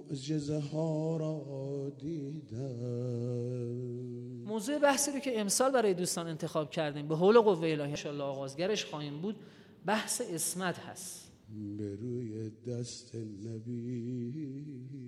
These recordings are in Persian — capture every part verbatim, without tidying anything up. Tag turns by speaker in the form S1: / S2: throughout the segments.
S1: معجزه ها را دیدم.
S2: موضوع بحثی رو که امسال برای دوستان انتخاب کردیم به حول قوه الهی ان شاءالله آغازگرش خواهیم بود، بحث عصمت هست.
S1: به روی دست نبی.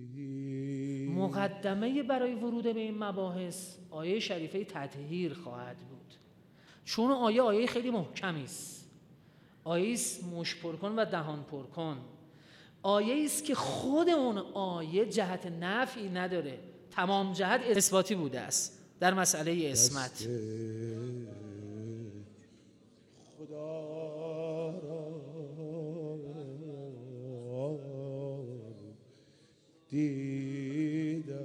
S2: مقدمه برای ورود به این مباحث آیه شریفه تطهیر خواهد بود، چون آیه آیه خیلی محکمی است. آیه است مشت پر کن و دهان پر کن. آیه است که خود اون آیه جهت نفعی نداره، تمام جهت اثباتی بوده است در مسئله عصمت.
S1: خدا را دیدم.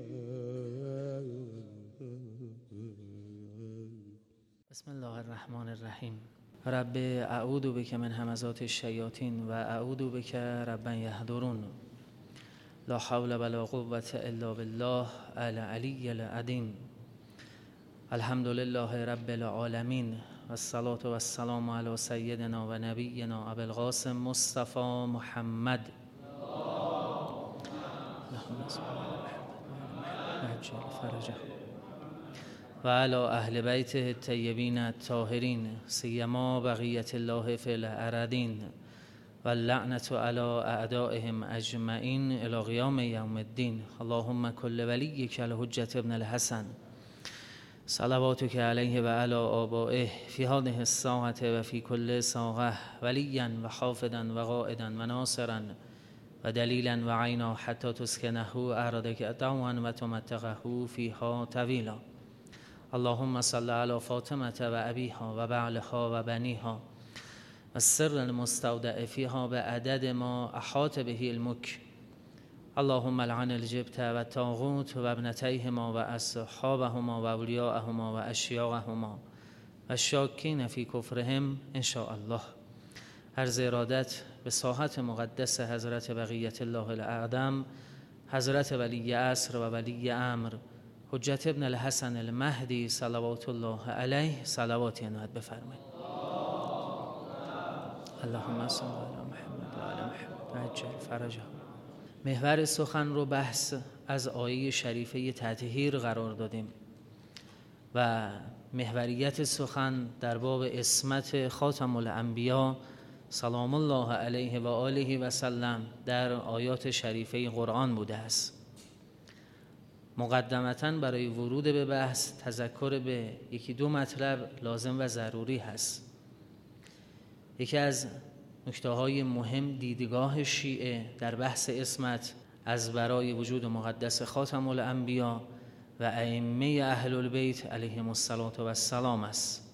S2: بسم الله الرحمن الرحیم. رب اعوذ بک من همزات الشیاطین و اعوذ بک رب یحضرون. لا حول ولا قوة الا بالله العلی العظیم. الحمد لله رب العالمین و الصلاة و السلام علی سیدنا و نبینا ابی القاسم مصطفی محمد. اللهم صل علی محمد و عجل فرجه و علی اهل بیته الطیبین الطاهرین سیما بقیت الله فی الارضین و اللعنة علی اعدائهم اجمعین الی قیام یوم الدین. اللهم کل ولیک الحجة ابن الحسن صلواتک علیه و علی آبائه فی هذه الساعة و فی کل ساعة ولیا و حافظا و قائدا و ناصرا و دلیلا و عینا حتی تسکنه ارادک طوعا و تمتقه فیها طویلا. اللهم صل علی فاطمة و ابیها و بعلها و بنیها و السر المستودع فیها بعدد ما احاط به الملک. اللهم لعن الجبت و الطاغوت و ابنتیهما و اصحابهما و اولیاءهما و اشیاءهما و الشاکین فی کفرهم ان شاء الله. عرض ارادت به ساحت مقدس حضرت بقیت الله الاعظم، حضرت ولی عصر و ولی امر حجت ابن الحسن المهدی صلوات الله علیه صلواتی عنایت بفرمایید. اللهم صل علی محمد و علی محمد و عجل فرجه. محور سخن رو بحث از آیه شریفه تطهیر قرار دادیم و محوریت سخن در باب عصمت خاتم الانبیا سلام الله علیه و آله و سلم در آیات شریفه قرآن بوده است. مقدمتاً برای ورود به بحث تذکر به یکی دو مطلب لازم و ضروری هست. یکی از نکته‌های مهم دیدگاه شیعه در بحث عصمت از برای وجود مقدس خاتم الانبیا و ائمه اهل البیت علیهم السلام است.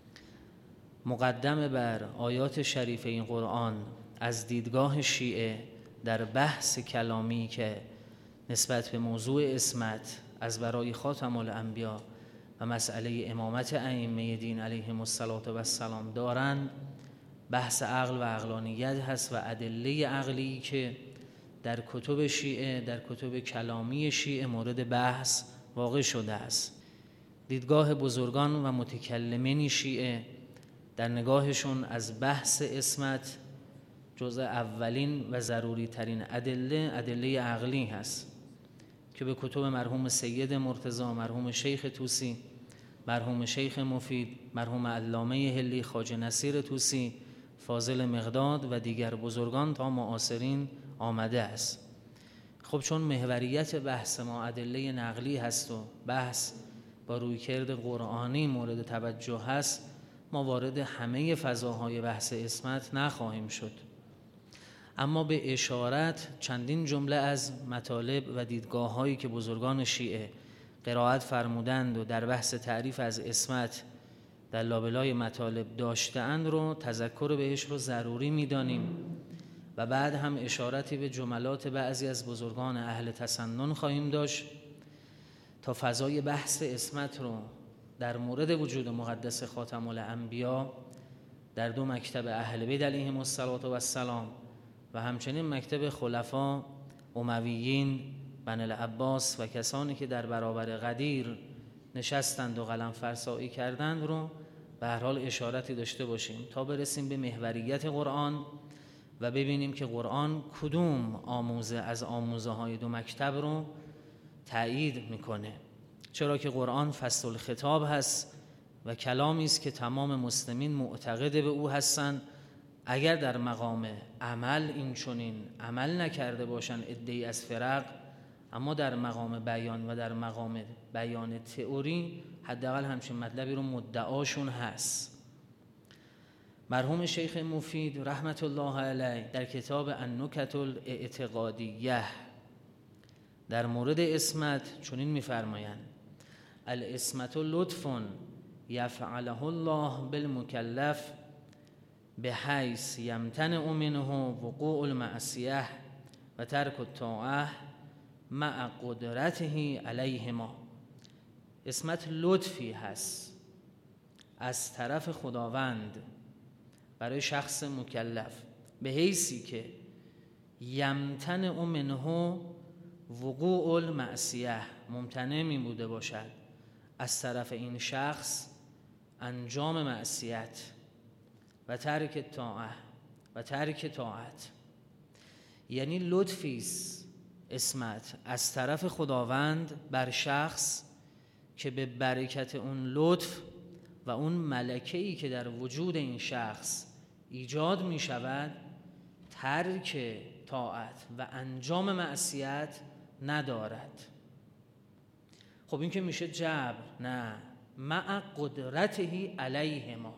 S2: مقدم بر آیات شریفه این قرآن از دیدگاه شیعه در بحث کلامی که نسبت به موضوع عصمت از برای خاتم الانبیا و مسئله امامت ائمه دین علیهم السلام دارند، بحث عقل و عقلانیت هست و ادله عقلی که در کتب شیعه، در کتب کلامی شیعه مورد بحث واقع شده است. دیدگاه بزرگان و متکلمین شیعه در نگاهشون از بحث عصمت جزء اولین و ضروری ترین ادله ادله عقلی هست که به کتب مرحوم سید مرتضی، مرحوم شیخ طوسی، مرحوم شیخ مفید، مرحوم علامه هلی، خواجه نصیر طوسی، فاضل مقداد و دیگر بزرگان تا معاصرین آمده است. خب چون محوریت بحث ما ادله نقلی هست و بحث با رویکرد قرآنی مورد توجه هست، ما وارد همه فضاهای بحث عصمت نخواهیم شد، اما به اشارت چندین جمله از مطالب و دیدگاه هایی که بزرگان شیعه قرائت فرمودند و در بحث تعریف از عصمت در لابلای مطالب داشته‌اند رو تذکر بهش رو ضروری می‌دانیم و بعد هم اشارتی به جملات بعضی از بزرگان اهل تسنن خواهیم داشت تا فضای بحث عصمت رو در مورد وجود مقدس خاتم الانبیا در دو مکتب اهل بیت علیهم السلام و همچنین مکتب خلفا امویین بن العباس و کسانی که در برابر قدیر نشستند و قلم فرسایی کردند رو به هر حال اشارتی داشته باشیم تا برسیم به محوریت قرآن و ببینیم که قرآن کدوم آموزه از آموزه های دو مکتب رو تأیید میکنه. چرا که قرآن فصل الخطاب هست و کلامی است که تمام مسلمین معتقد به او هستند. اگر در مقام عمل این چنین عمل نکرده باشن عده‌ای از فرق، اما در مقام بیان و در مقام بیان تئوری حداقل همچین مطلبی رو مدعاشون هست. مرحوم شیخ مفید رحمت الله علیه در کتاب النکت الاعتقادیه در مورد عصمت چنین می‌فرمایند: العصمت لطف یفعله الله بالمکلف بحیث یمتنع منه وقوع المعصیه و ترک الطاعه مع قدرته علیهما. عصمت لطفی هست از طرف خداوند برای شخص مکلف به حیثی که یمتنع منه وقوع المعصیه، ممتنع می بوده باشد از طرف این شخص انجام معصیت و ترک طاعه و ترک طاعت. یعنی لطفی است عصمت از طرف خداوند بر شخص که به برکت اون لطف و اون ملکه‌ای که در وجود این شخص ایجاد می شود ترک طاعت و انجام معصیت ندارد. خب این که میشه جبر؟ نه، مع قدرته علیهما.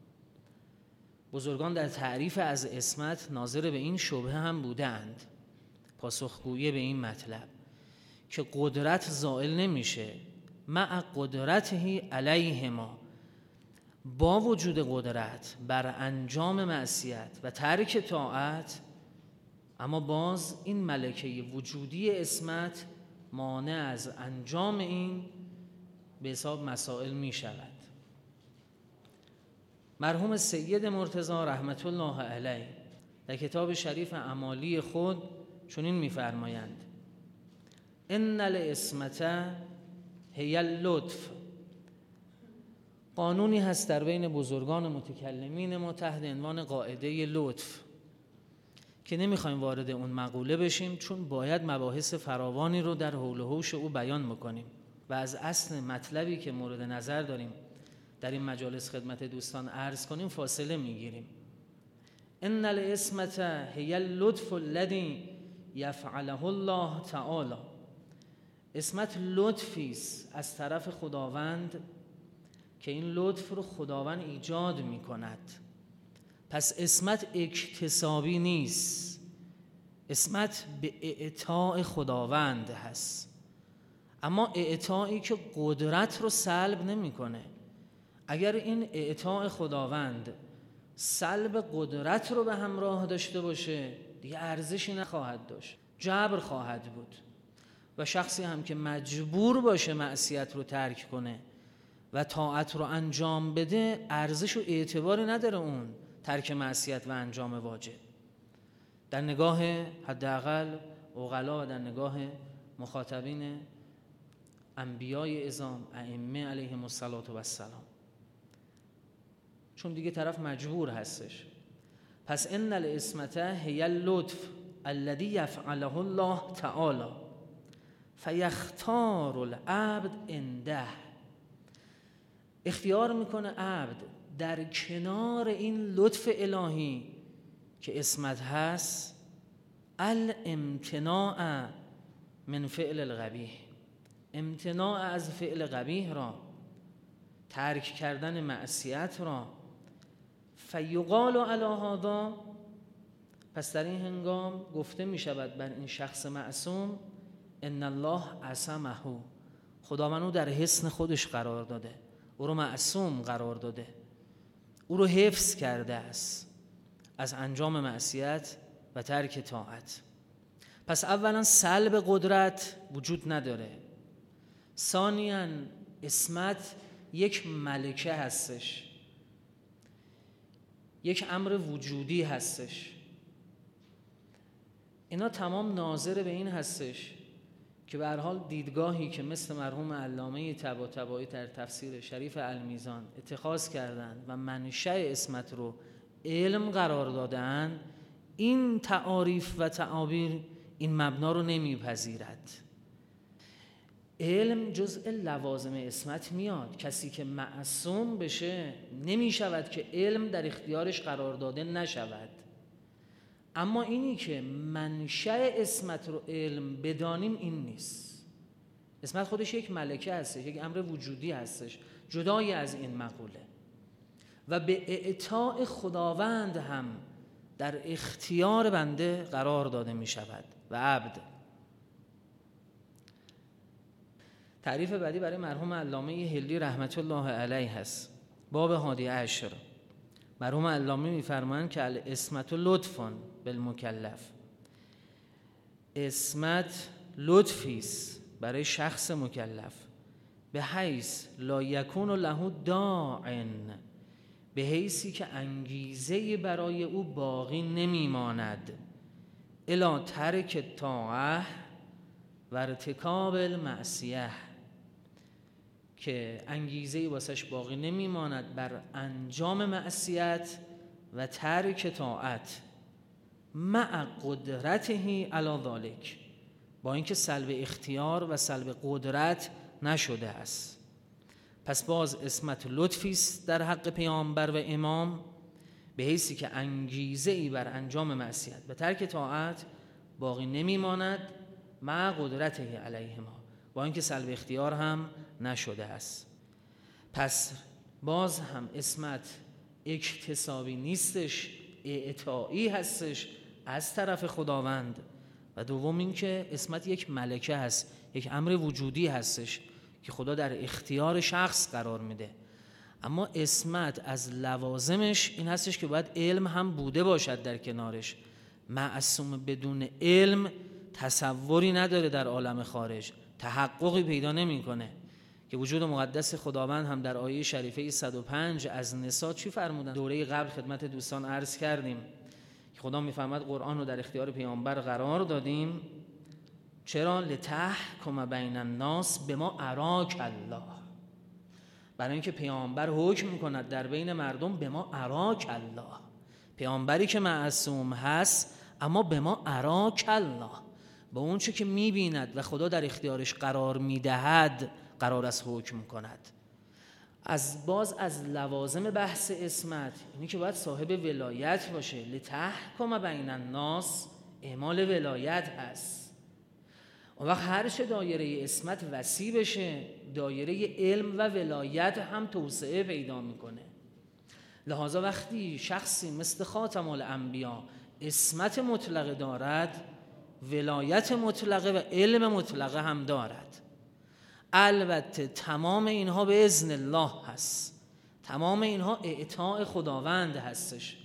S2: بزرگان در تعریف از عصمت ناظر به این شبهه هم بودند، پاسخگویی به این مطلب که قدرت زائل نمیشه. مع قدرته علیهما، با وجود قدرت بر انجام معصیت و ترک طاعت، اما باز این ملکه وجودی عصمت مانع از انجام این به حساب مسائل می شود. مرحوم سید مرتضی رحمت الله علیه در کتاب شریف اعمالی خود چنین می فرمایند: ان العصمت هی اللطف. قانونی هست در بین بزرگان متکلمین ما تحت عنوان قاعده لطف که نمیخوایم وارد اون مقوله بشیم، چون باید مباحث فراوانی رو در حول و حوش او بیان بکنیم و از اصل مطلبی که مورد نظر داریم در این مجالس خدمت دوستان عرض کنیم فاصله میگیریم. ان العصمت هی اللطف الذی یفعله الله تعالی. عصمت لطفی است از طرف خداوند که این لطف رو خداوند ایجاد می کند. پس عصمت اکتسابی نیست، عصمت به اعطاء خداوند هست، اما اعطایی که قدرت رو سلب نمی کنه. اگر این اعطاء خداوند سلب قدرت رو به همراه داشته باشه دیگه ارزشی نخواهد داشت، جبر خواهد بود و شخصی هم که مجبور باشه معصیت رو ترک کنه و طاعت رو انجام بده ارزش و اعتباری نداره اون ترک معصیت و انجام واجب در نگاه حداقل عقلا و در نگاه مخاطبین انبیای عظام ائمه علیهم السلام، چون دیگه طرف مجبور هستش. پس ان العصمت هی اللطف الذی یفعله الله تعالی فیختار العبد عنده. اختیار میکنه عبد در کنار این لطف الهی که عصمت هست الامتناع من فعل القبیح، امتناع از فعل قبیح را، ترک کردن معصیت را. فیقال علی هذا، پس در این هنگام گفته می شود بر این شخص معصوم ان الله عصمه، خداوند او در حصن خودش قرار داده، او رو معصوم قرار داده، او رو حفظ کرده است از انجام معصیت و ترک طاعت. پس اولا سلب قدرت وجود نداره، ثانیاً عصمت یک ملکه هستش، یک امر وجودی هستش. اینا تمام ناظر به این هستش که به هر حال دیدگاهی که مثل مرحوم علامه طباطبایی در تفسیر شریف المیزان اتخاذ کردند و منشأ عصمت رو علم قرار دادن، این تعاریف و تعابیر این مبنا رو نمیپذیرد. علم جزء لوازم عصمت میاد. کسی که معصوم بشه نمیشود که علم در اختیارش قرار داده نشود. اما اینی که منشأ عصمت رو علم بدانیم این نیست. عصمت خودش یک ملکه هستش، یک امر وجودی هستش جدای از این مقوله و به اعطاء خداوند هم در اختیار بنده قرار داده می شود و عبد. تعریف بعدی برای مرحوم علامه هلی رحمت الله علیه هست. باب هادی عشر. مرحوم علامه می‌فرمایند که العصمت لطف بالمکلف. عصمت لطفی است برای شخص مکلف، به حیث لا یکون له داع، به حیثی که انگیزه برای او باقی نمیماند، الا ترک طاعه و ارتکاب المعصیه، که انگیزه واسش باقی نمیماند بر انجام معصیت و ترک طاعت، مع قدرته علی ذلک، با اینکه سلب اختیار و سلب قدرت نشده است. پس باز عصمت لطفی است در حق پیامبر و امام، به حیثی که انگیزه ای بر انجام معصیت و ترک طاعت باقی نمیماند، مع قدرته علیهما، با اینکه سلب اختیار هم نشده است. پس باز هم عصمت اکتسابی نیستش، اعطایی هستش از طرف خداوند. و دوم این که عصمت یک ملکه هست، یک امر وجودی هستش که خدا در اختیار شخص قرار میده. اما عصمت از لوازمش این هستش که باید علم هم بوده باشد در کنارش. معصوم بدون علم تصوری نداره در عالم خارج، تحققی پیدا نمیکنه. که وجود مقدس خداوند هم در آیه شریفه صد و پنج از نساء چی فرمودن؟ دوره قبل خدمت دوستان عرض کردیم که خدا میفرماد قرآن رو در اختیار پیامبر قرار دادیم. چرا؟ لتحکم بین الناس بما اراک الله، برای اینکه پیامبر حکم میکند در بین مردم بما اراک الله، پیامبری که معصوم هست اما بما اراک الله، با اون چه که میبیند و خدا در اختیارش قرار میدهد قرار است حکم کند. از باز از لوازم بحث عصمت اینی که باید صاحب ولایت باشه. لتحکم بین الناس اعمال ولایت هست. اون وقت هر چه دایره عصمت وسیع بشه، دایره علم و ولایت هم توسعه پیدا میکنه. لذا وقتی شخصی مثل خاتم الانبیا عصمت مطلقه دارد، ولایت مطلقه و علم مطلقه هم دارد. البته تمام اینها به اذن الله هست، تمام اینها اعطاء خداوند هستش.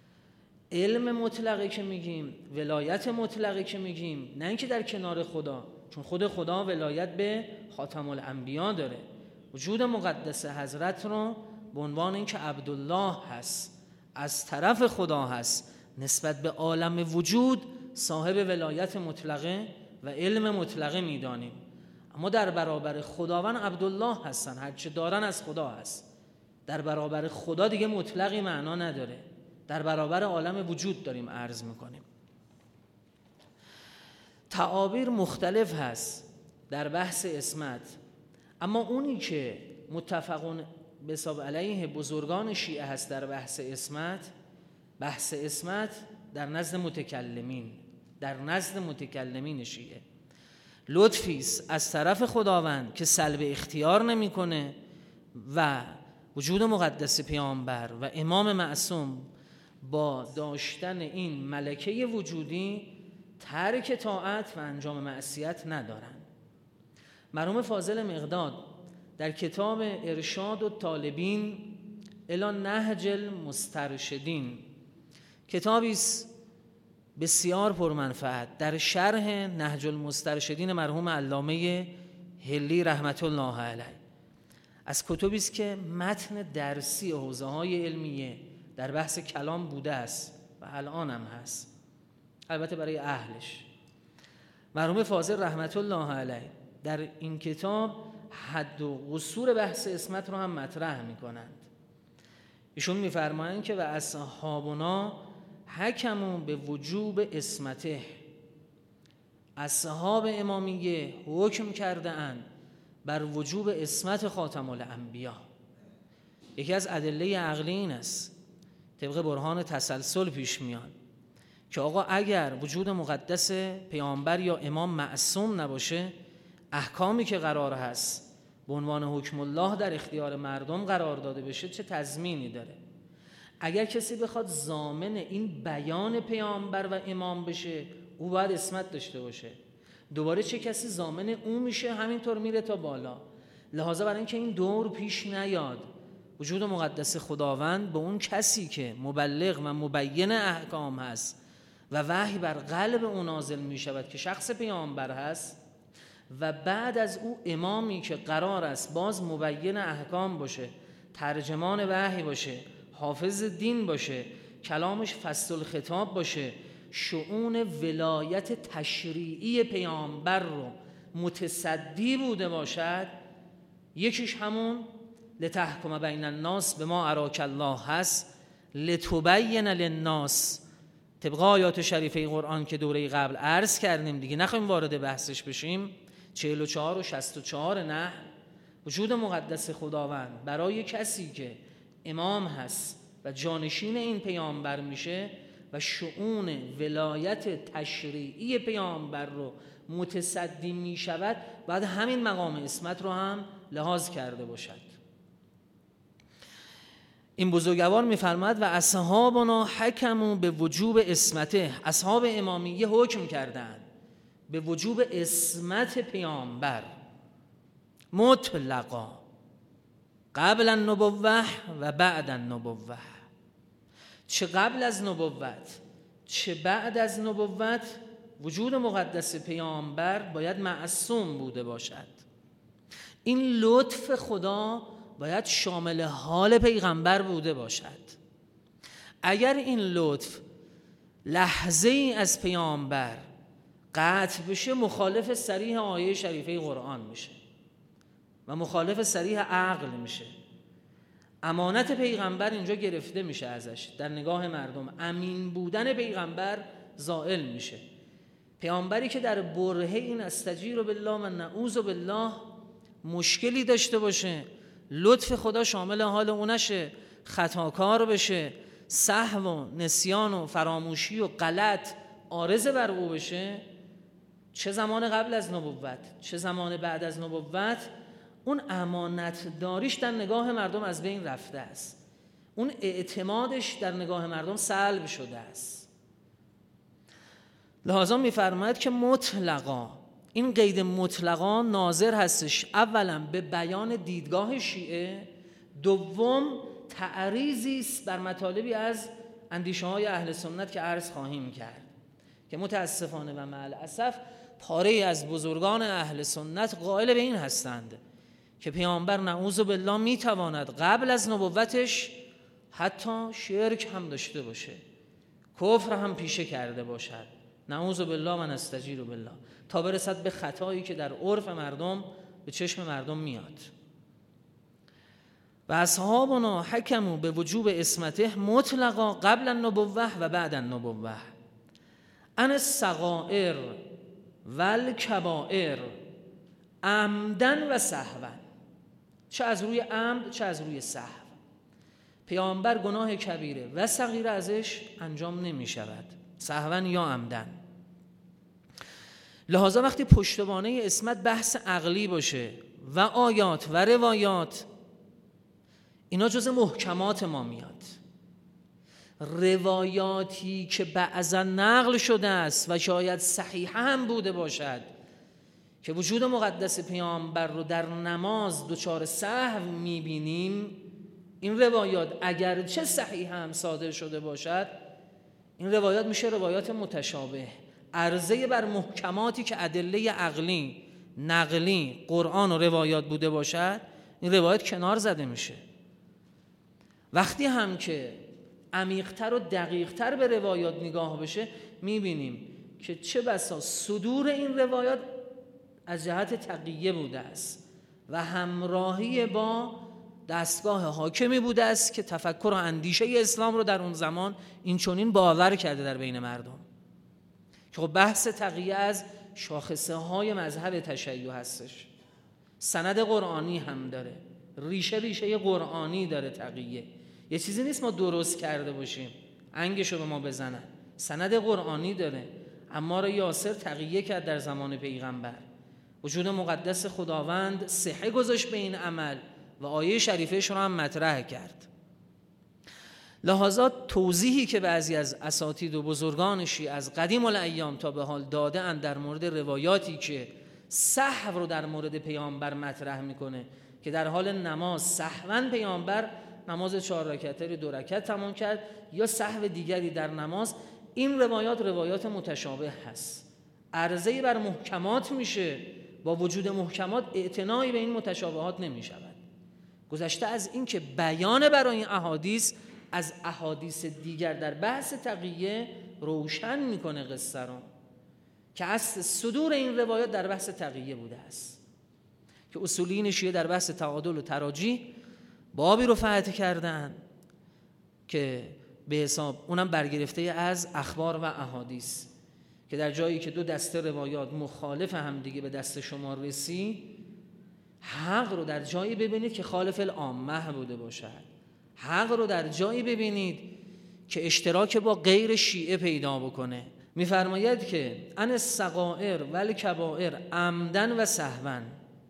S2: علم مطلقه که میگیم، ولایت مطلقه که میگیم، نه اینکه در کنار خدا، چون خود خدا ولایت به خاتم الانبیا داره. وجود مقدس حضرت رو به عنوان اینکه عبدالله هست، از طرف خدا هست، نسبت به عالم وجود صاحب ولایت مطلقه و علم مطلقه میدانیم. اما در برابر خداوند عبدالله هستن، هرچه دارن از خدا هست. در برابر خدا دیگه مطلقی معنا نداره، در برابر عالم وجود داریم عرض میکنیم. تعابیر مختلف هست در بحث عصمت، اما اونی که متفقون به حساب علیه بزرگان شیعه هست در بحث عصمت، بحث عصمت در نزد متکلمین، در نزد متکلمین شیعه لطفی است از طرف خداوند که سلب اختیار نمیکنه و وجود مقدس پیامبر و امام معصوم با داشتن این ملکه وجودی ترک طاعت و انجام معصیت ندارن. مرحوم فاضل مقداد در کتاب ارشاد الطالبین الی نهج المسترشدین، کتابی است بسیار پرمنفعت در شرح نهج المسترشدین مرحوم علامه هلی رحمت الله علیه، از کتبی است که متن درسی حوزه‌های علمیه در بحث کلام بوده است و الان هم هست، البته برای اهلش. مرحوم فاضل رحمت الله علیه در این کتاب حد و قصور بحث عصمت رو هم مطرح می‌کنند. ایشون می‌فرمایند که و اصحابنا حکموا به وجوب عصمته، اصحاب امامیه حکم کرده اند بر وجوب عصمت خاتم الانبیا. یکی از ادله عقلی این است، طبق برهان تسلسل پیش میاد که آقا اگر وجود مقدس پیامبر یا امام معصوم نباشه، احکامی که قرار هست به عنوان حکم الله در اختیار مردم قرار داده بشه چه تضمینی داره؟ اگر کسی بخواد ضامن این بیان پیامبر و امام بشه، او باید عصمت داشته باشه. دوباره چه کسی ضامن او میشه؟ همینطور میره تا بالا. لحاظا برای اینکه این دور پیش نیاد، وجود مقدس خداوند به اون کسی که مبلغ و مبین احکام هست و وحی بر قلب او نازل می شود که شخص پیامبر هست، و بعد از او امامی که قرار است باز مبین احکام باشه، ترجمان وحی باشه، حافظ دین باشه، کلامش فصل الخطاب باشه، شؤون ولایت تشریعی پیامبر رو متصدی بوده باشد، یکیش همون لتحکم بین الناس بما اراک الله هست، لتبین للناس، طبق آیات شریفه قرآن که دوره قبل عرض کردیم دیگه، نخواهیم وارد بحثش بشیم، چهل و چهار و شصت و چهار نه، وجود مقدس خداوند برای کسی که امام هست و جانشین این پیامبر میشه و شؤون ولایت تشریعی پیامبر رو متصدی میشود، بعد همین مقام عصمت رو هم لحاظ کرده باشد. این بزرگوار میفرماد و اصحابنا حکموا به وجوب عصمته، اصحاب امامیه حکم کردند به وجوب عصمت پیامبر مطلقا قبل النبوة و بعد النبوة، چه قبل از نبوت چه بعد از نبوت وجود مقدس پیامبر باید معصوم بوده باشد. این لطف خدا باید شامل حال پیغمبر بوده باشد. اگر این لطف لحظه ای از پیامبر قطع بشه، مخالف صریح آیه شریفه قرآن میشه و مخالف صریح عقل میشه. امانت پیغمبر اینجا گرفته میشه ازش، در نگاه مردم امین بودن پیغمبر زائل میشه. پیامبری که در برهه این استجیر بالله و نعوذ بالله مشکلی داشته باشه، لطف خدا شامل حال اونشه، خطاکار بشه، سهو و نسیان و فراموشی و غلط عارض بر او بشه، چه زمان قبل از نبوت چه زمان بعد از نبوت، اون امانت داریش در نگاه مردم از بین رفته است، اون اعتمادش در نگاه مردم سلب شده است. لحاظا میفرماید که مطلقا، این قید مطلقا ناظر هستش اولا به بیان دیدگاه شیعه، دوم تعریضی است بر مطالبی از اندیشه های اهل سنت که عرض خواهیم کرد، که متاسفانه و مع الاسف پاره از بزرگان اهل سنت قائل به این هستند که پیامبر نعوذ بالله میتواند قبل از نبوتش حتی شرک هم داشته باشه، کفر هم پیشه کرده باشد، نعوذ بالله و نستجیر بالله، تا برسد به خطایی که در عرف مردم به چشم مردم میاد. و اصحابنا حکموا به وجوب عصمته مطلقا قبل النبوة و بعد النبوة عن الصغائر و الکبائر عمدن و سهوا، چه از روی عمد چه از روی سهو. پیامبر گناه کبیره و صغیره ازش انجام نمی شود، سهوا یا عمدن. لحاظا وقتی پشتوانه عصمت بحث عقلی باشه و آیات و روایات، اینا جز محکمات ما میاد. روایاتی که بعضا نقل شده است و شاید صحیحه هم بوده باشد که وجود مقدس پیامبر رو در نماز دچار سهو میبینیم، این روایات اگرچه صحیح هم صادر شده باشد، این روایات میشه روایات متشابه، عرضه بر محکماتی که ادله عقلی نقلی قرآن و روایات بوده باشد، این روایات کنار زده میشه. وقتی هم که عمیق‌تر و دقیق‌تر به روایات نگاه بشه، میبینیم که چه بسا صدور این روایات از جهت تقیه بوده است و همراهی با دستگاه حاکمی بوده است که تفکر و اندیشه اسلام رو در اون زمان این چنین باور کرده در بین مردم. که خب بحث تقیه از شاخصه های مذهب تشیع هستش، سند قرآنی هم داره، ریشه ریشه قرآنی داره. تقیه یه چیزی نیست ما درست کرده باشیم انگشو به ما بزنن، سند قرآنی داره. عمار یاسر تقیه کرد در زمان پیغمبر، وجود مقدس خداوند صحه گذاشت به این عمل و آیه شریفش رو هم مطرح کرد. لحاظا توضیحی که بعضی از اساتید و بزرگان شیعه از قدیم الایام تا به حال داده اند در مورد روایاتی که سهو رو در مورد پیامبر مطرح میکنه که در حال نماز سهواً پیامبر نماز چهار رکعته رو دو رکعت تمام کرد یا سهو دیگری در نماز، این روایات روایات متشابه هست. عرضه بر محکمات میشه، با وجود محکمات اعتنایی به این متشابهات نمیشود. گذشته از این که بیان برای این احادیث از احادیث دیگر در بحث تقیه روشن میکنه قصه رو که اصل صدور این روایات در بحث تقیه بوده است، که اصولین شیعه در بحث تعادل و تراجیح بابی رو فتح کردن که به حساب اونم برگرفته از اخبار و احادیث، که در جایی که دو دسته روایات مخالف هم دیگه به دست شما رسید، حق رو در جایی ببینید که خالف العامه بوده باشد، حق رو در جایی ببینید که اشتراک با غیر شیعه پیدا بکنه. میفرماید که ان الصغائر و الکبائر عمدن و سهوا.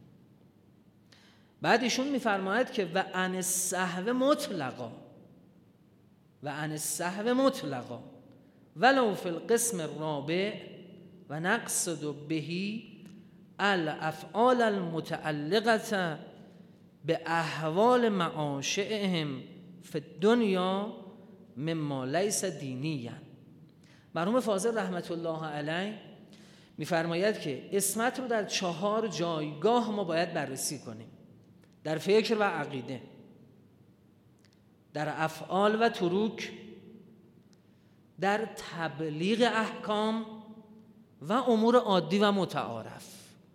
S2: بعد ایشون میفرماید که و ان السهو مطلقا و ان السهو مطلقا ولو فی القسم الرابع و نقصد بهی الافعال المتعلقه به احوال معاشعهم فی الدنیا مما لیس دینیا. مرحوم فاضل رحمت الله علیه میفرماید که عصمت رو در چهار جایگاه ما باید بررسی کنیم: در فکر و عقیده، در افعال و تروک، در تبلیغ احکام و امور عادی و متعارف.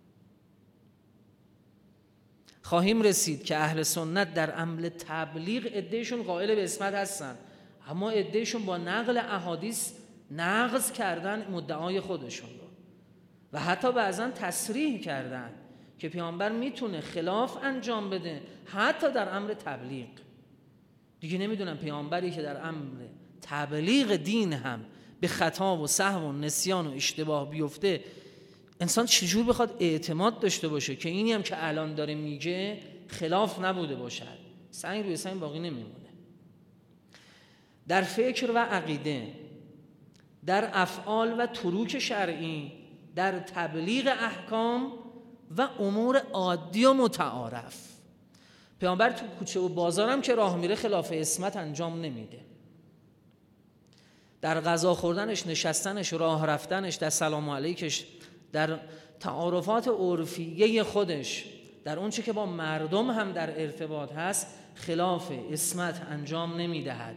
S2: خواهیم رسید که اهل سنت در عمل تبلیغ عدهشون قائل به عصمت هستن، اما عدهشون با نقل احادیث نقض کردن مدعای خودشون رو و حتی بعضا تصریح کردن که پیامبر میتونه خلاف انجام بده حتی در امر تبلیغ. دیگه نمیدونم پیامبری که در امر تبلیغ دین هم به خطا و سهو و نسیان و اشتباه بیفته، انسان چجور بخواد اعتماد داشته باشه که اینی هم که الان داره میگه خلاف نبوده باشد؟ سنگ روی سنگ باقی نمیمونه. در فکر و عقیده، در افعال و تروک شرعی، در تبلیغ احکام و امور عادی و متعارف. پیامبر تو کوچه و بازارم که راه میره خلاف عصمت انجام نمیده. در غذا خوردنش، نشستنش، راه رفتنش، در سلام علیکش، در تعارفات عرفیه خودش، در اون چه که با مردم هم در ارتباط هست خلاف عصمت انجام نمیدهد.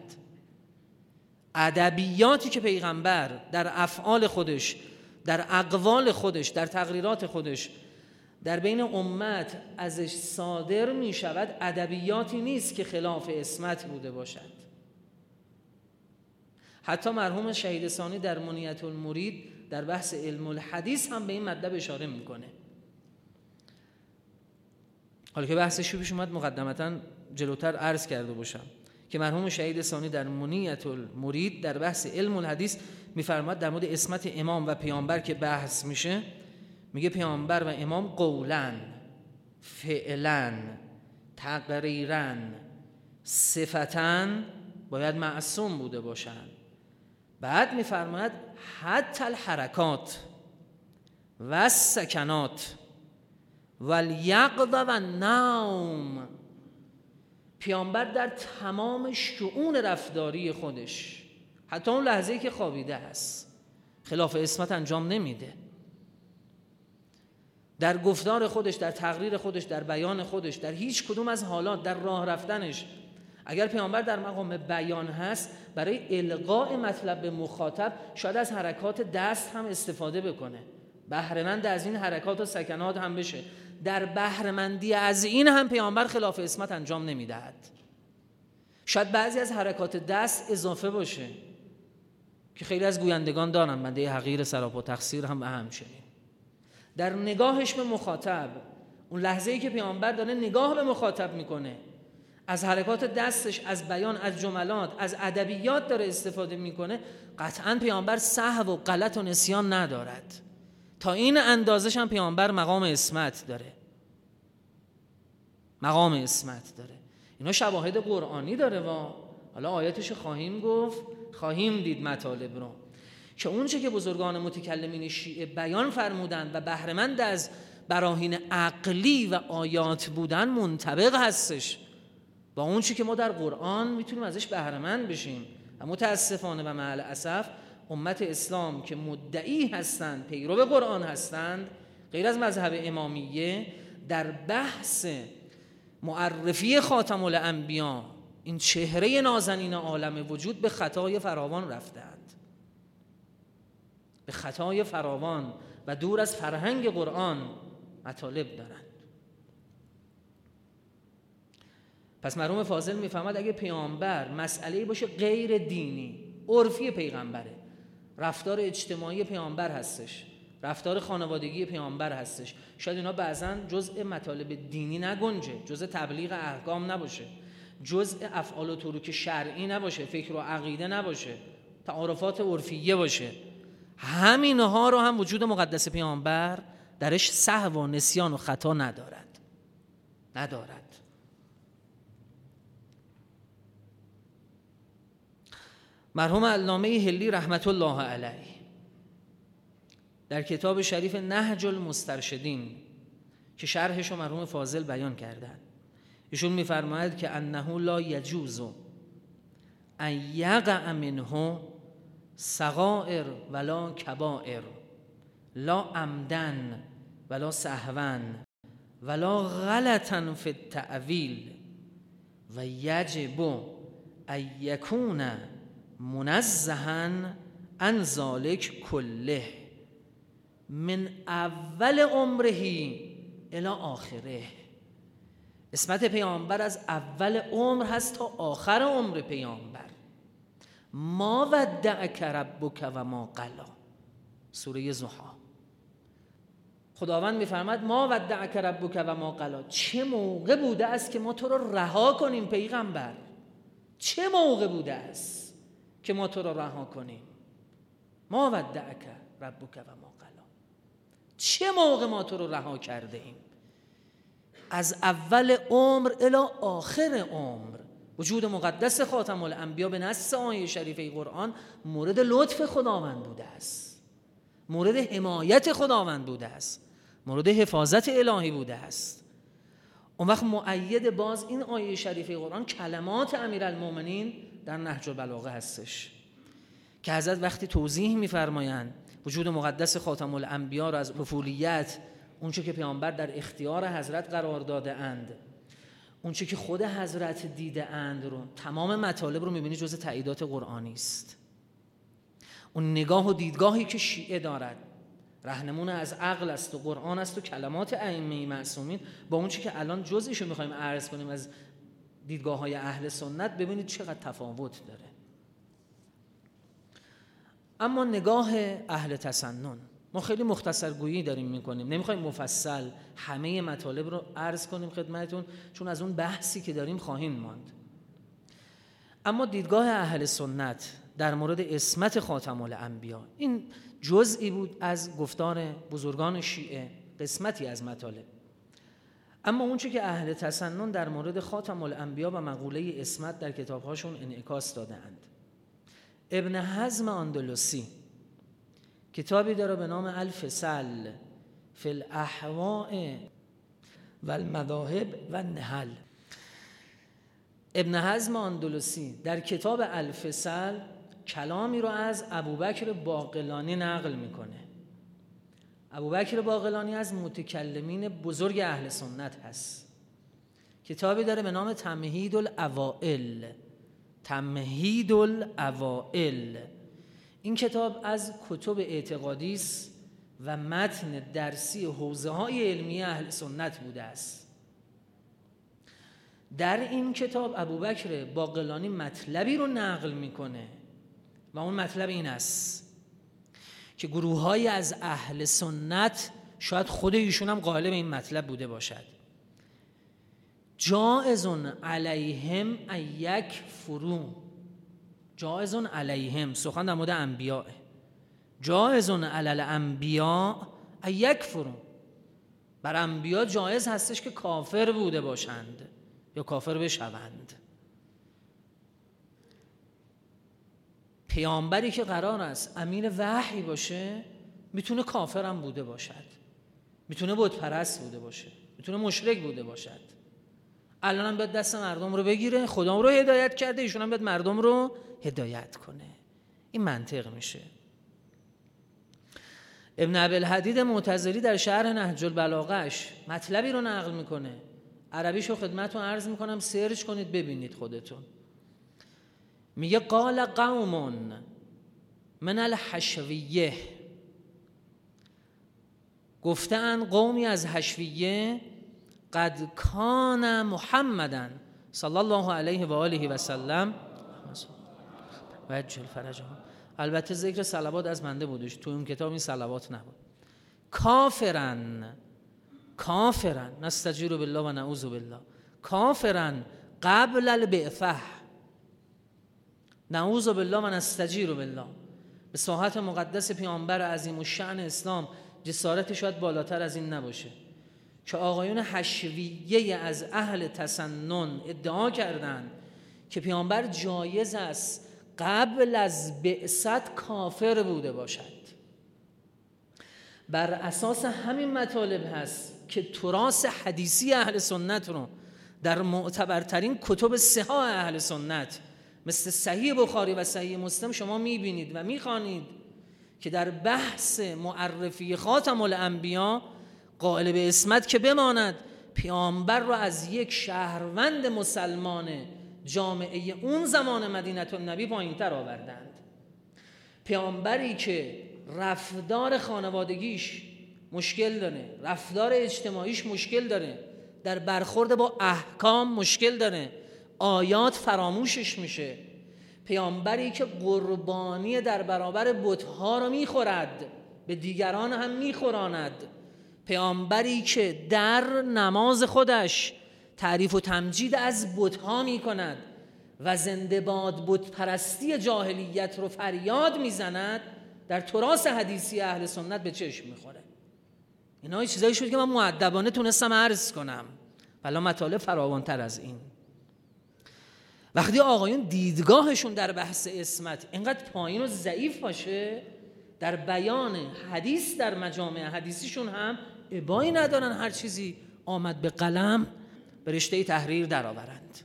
S2: ادبیاتی که پیغمبر در افعال خودش، در اقوال خودش، در تقریرات خودش در بین امت ازش صادر می شود، ادبیاتی نیست که خلاف عصمت بوده باشد. حتی مرحوم شهید ثانی در منیت المرید در بحث علم الحدیث هم به این مطلب اشاره میکنه. حالا که بحثش پیش اومد مقدمتا جلوتر عرض کرده باشم که مرحوم شهید ثانی در منیت المرید در بحث علم الحدیث میفرماد در مورد عصمت امام و پیامبر که بحث میشه، میگه پیامبر و امام قولاً، فعلاً، تقریراً، صفتاً باید معصوم بوده باشند. بعد میفرماید حتی الحرکات و السکنات و الیقظ و النوم. پیامبر در تمام شؤون رفتاری خودش، حتی اون لحظه‌ای که خوابیده است، خلاف عصمت انجام نمیده. در گفتار خودش، در تقریر خودش، در بیان خودش، در هیچ کدوم از حالات، در راه رفتنش، اگر پیامبر در مقام بیان هست، برای القاء مطلب به مخاطب شاید از حرکات دست هم استفاده بکنه، بهره مند از این حرکات و سکنات هم بشه. در بهره‌مندی از این هم پیامبر خلاف عصمت انجام نمیدهد. شاید بعضی از حرکات دست اضافه باشه که خیلی از گویندگان دارن، بنده حقیر سراپا تقصیر هم و همچنین. در نگاهش به مخاطب، اون لحظه‌ای که پیامبر داره نگاه به مخاطب میکنه، از حرکات دستش، از بیان، از جملات، از ادبیات داره استفاده میکنه، قطعاً پیامبر سهو و غلط و نسیان ندارد. تا این اندازش هم پیامبر مقام عصمت داره، مقام عصمت داره. اینا شواهد قرآنی داره و حالا آیاتش خواهیم گفت، خواهیم دید مطالب رو که اون چه که بزرگان متکلمین شیعه بیان فرمودند و بهره‌مند از براهین عقلی و آیات بودن منطبق هستش با اون چه که ما در قرآن میتونیم ازش بهره‌مند بشیم. و متاسفانه و مع الاسف امت اسلام که مدعی هستند پیرو قرآن هستند، غیر از مذهب امامیه، در بحث معرفی خاتم الانبیا، این چهره نازنین عالم وجود، به خطای فراوان رفتند، به خطای فراوان و دور از فرهنگ قرآن مطالب دارند. پس مرحوم فاضل میفهمد اگه پیامبر مسئله‌ای باشه غیر دینی، عرفی پیغمبره، رفتار اجتماعی پیامبر هستش، رفتار خانوادگی پیامبر هستش، شاید اینا بعضاً جزء مطالب دینی نگنجه، جزء تبلیغ احکام نباشه، جزء افعال و تروک شرعی نباشه، فکر و عقیده نباشه، تعارفات عرفیه باشه، همینها رو هم وجود مقدس پیامبر درش سهو و نسیان و خطا ندارد ندارد مرحوم علامه هلی رحمت الله علیه در کتاب شریف نهج المسترشدین که شرحش رو مرحوم فاضل بیان کردن، ایشون می‌فرماید که انه لا یجوز ان یقع منه صغائر ولا کبائر، لا عمدن ولا سهوا ولا غلطا فی التأویل و یجب ان یکون منزها عن ذلک کله من اول عمره الی آخره. عصمت پیامبر از اول عمر هست تا آخر عمر پیامبر. ما ودعک ربک و ما قلا، سوره ضحی. خداوند میفرماد ما ودعک ربک و ما قلا، چه موقع بوده است که ما تو رو رها کنیم پیغمبر؟ چه موقع بوده است که ما تو رو رها کنیم؟ ما ودعک ربک و ما قلا، چه موقع ما تو رو رها کرده ایم؟ از اول عمر الی آخر عمر. وجود مقدس خاتم الانبیا به نص آیه شریفه قرآن مورد لطف خداوند بوده است، مورد حمایت خداوند بوده است، مورد حفاظت الهی بوده است. اون وقت مؤید باز این آیه شریفه قرآن کلمات امیرالمومنین در نهج البلاغه هستش که حضرت وقتی توضیح می‌فرمایند وجود مقدس خاتم الانبیا را از رفولیت، اونچه که پیامبر در اختیار حضرت قرار داده اند، اونچه که خود حضرت دیده اند، رو تمام مطالب رو می‌بینی جزء تاییدات قرآنی است. اون نگاه و دیدگاهی که شیعه دارد راهنمون از عقل است و قرآن است و کلمات ائمه معصومین، با اون چیزی که الان جزئیشو می‌خوایم عرض کنیم از دیدگاه‌های اهل سنت، ببینید چقدر تفاوت داره. اما نگاه اهل تسنن، ما خیلی مختصر گویی داریم میکنیم، نمیخوایم مفصل همه مطالب رو عرض کنیم خدمتتون، چون از اون بحثی که داریم خواهیم ماند. اما دیدگاه اهل سنت در مورد عصمت خاتم الانبیا، این جزئی بود از گفتار بزرگان شیعه، قسمتی از مطالب. اما اون چه که اهل تسنن در مورد خاتم الانبیا و مقوله عصمت در کتابهاشون انعکاس داده‌اند. ابن حزم اندلسی کتابی داره به نام الفصل فی الاحواء و المذاهب و النحل. ابن حزم اندلسی در کتاب الفصل کلامی رو از ابوبکر باقلانی نقل میکنه. ابوبکر باقلانی از متکلمین بزرگ اهل سنت هست. کتابی داره به نام تمهید الاوائل. تمهید الاوائل این کتاب از کتب اعتقادی است و متن درسی حوزه های علمی اهل سنت بوده است. در این کتاب ابوبکر باقلانی مطلبی رو نقل میکنه و اون مطلب این است که گروه‌های از اهل سنت، شاید خود ایشون هم قائل به این مطلب بوده باشد، جائزون علیهم ان یکفروا، جائزون علیهم، سخن در مورد انبیاء، جائزون علی الانبیاء ان یکفروا، بر انبیا جایز هستش که کافر بوده باشند یا کافر بشوند. پیامبری که قرار است امین وحی باشه میتونه کافر هم بوده باشد، میتونه بت پرست بوده باشه، میتونه مشرک بوده باشد. الان هم بیاد دست مردم رو بگیره، خدا رو هدایت کرده، ایشون هم بیاد مردم رو هدایت کنه. این منطق میشه. ابن ابی‌الحدید معتزلی در شرح نهج البلاغه‌اش مطلبی رو نقل میکنه، عربیشو خدمتتون عرض میکنم، سرچ کنید ببینید خودتون. میگه قال قوم من الحشویه، گفتن قومی از حشویه، قد کان محمدًا صلی الله علیه و آله و سلم و عجل فرجه. البته ذکر صلوات از بنده بودش، تو اون کتاب این صلوات نبود. کافرن کافرن نستجیر بالله و نعوذ بالله، کافرن قبل البعثه، نعوذ بالله و نستجیر بالله. به ساحت مقدس پیامبر عظیم الشأن اسلام جسارت شاید بالاتر از این نباشه که آقایون حشویه از اهل تسنن ادعا کردند که پیامبر جایز است قبل از بعثت کافر بوده باشد. بر اساس همین مطالب هست که تراث حدیثی اهل سنت رو در معتبرترین کتب صحاح اهل سنت مثل صحیح بخاری و صحیح مسلم شما میبینید و میخوانید که در بحث معرفی خاتم الانبیا قائل به عصمت که بماند، پیامبر رو از یک شهروند مسلمان جامعه اون زمان مدینه النبی پایین‌تر آوردند. پیامبری که رفتار خانوادگیش مشکل داره، رفتار اجتماعیش مشکل داره، در برخورد با احکام مشکل داره، آیات فراموشش میشه. پیامبری که قربانی در برابر بت‌ها رو میخورد، به دیگران هم میخوراند. پیامبری که در نماز خودش تعریف و تمجید از بت‌ها میکند و زنده باد بت پرستی جاهلیت رو فریاد میزند، در تراث حدیثی اهل سنت به چشم میخوره. اینا چیزایی شد که من مؤدبانه تونستم عرض کنم، ولی مطالب فراوان‌تر از این. وقتی آقایون دیدگاهشون در بحث عصمت اینقدر پایین و ضعیف باشه، در بیان حدیث در مجامع حدیثیشون هم ابایی ندارن هر چیزی آمد به قلم به رشته تحریر درآورند.